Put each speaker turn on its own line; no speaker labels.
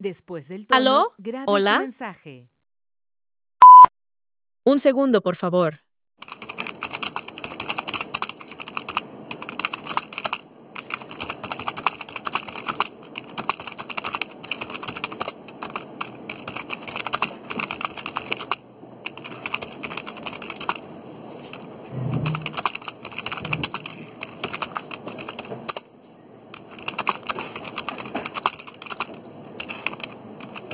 Después del tono,
¿Aló?
grabe su
¿Hola?
mensaje.
Un segundo, por favor.